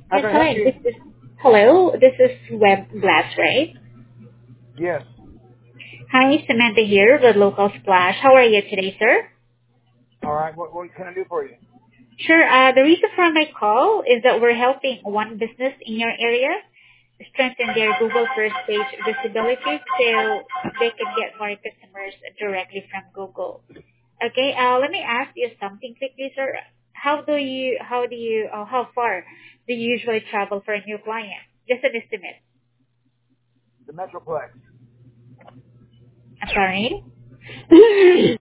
How Yes, can I help hi. you? Hello. This is Web Glass, right? Yes. Hi, Samantha here with Local Splash. How are you today, sir? All right. What can I do for you? Sure. The reason for my call is that we're helping one business in your area strengthen their Google first page visibility so they can get more customers directly from Google. Okay. Let me ask you something quickly, sir. How far do you usually travel for a new client? Just an estimate. The Metroplex. I'm sorry.